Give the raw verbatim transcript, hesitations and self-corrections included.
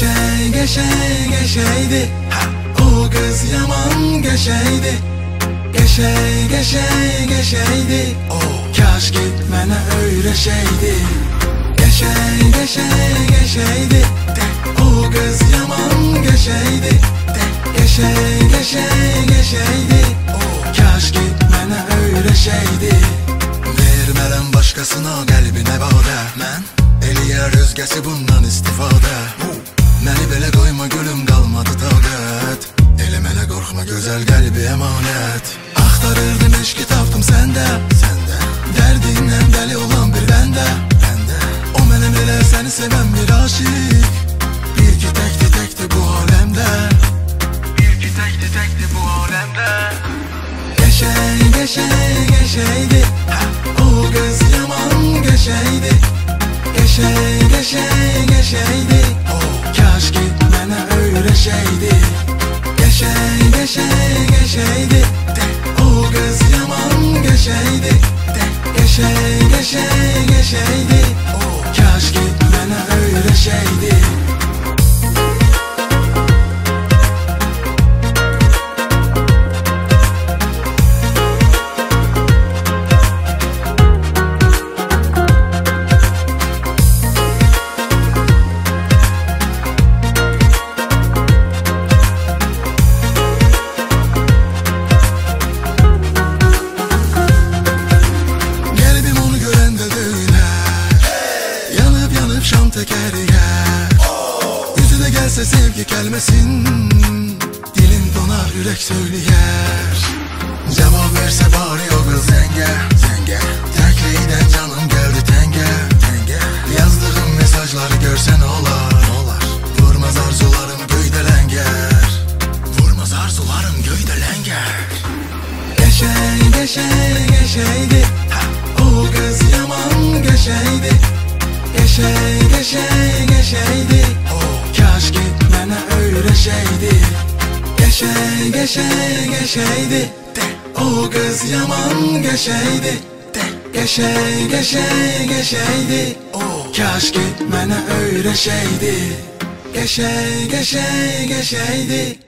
Geçey geçey geçeydi ha, o kız yaman geçeydi. Geçey geçey geçeydi oh, kaş gitmene öyle şeydi. Geçey geçey geçeydi de, o kız yaman geçeydi de. Geçey geçey geçeydi oh, kaş gitmene öyle şeydi. Vermelen başkasına kalbine vade, mən eləyər özgəsi bundan istifadə. Məni belə qoyma gülüm, qalmadı taqət. Elə mənə qorxma, gözəl qəlbi əmanət. Axtarırdım eşqi, tapdım səndə, səndə. Dərdindən dəli olan bir bəndə, bəndə. O mənəm elə səni sevən bir aşiq. Bir ki təkdi təkdi bu aləmdə, bir ki təkdi təkdi bu aləmdə. Geçey geçey geçeydi ha, o kız yaman geçeydi. Geçey geçey geçeydi oh, kaş gitmene öyle şeydi. Geçey geçey geçeydi de, o kız yaman geçeydi de. Geçey geçey geçeydi oh, kaş gitmene öyle şeydi. Şam tekeriye oh. Yüzü de gelse sevgi gelmesin, dilin donar yürek söyleyer. Cevap verse bari o kız zenge, zenge. Tekleyden canım geldi tenge, tenge. Yazdığım mesajları görsen olar, olar. Vurmaz arzularım göyde lenger, vurmaz arzularım göyde lenger. Geçey geçey geçeydi ha, o kız yaman geçeydi. Geçey geçey geçeydi oh, kaş gitmene öyle şeydi. Geçey geçey geçeydi de, o kız yaman geçeydi de. Geçey geçey geçeydi oh, kaş gitmene öyle şeydi. Geçey geçey geçeydi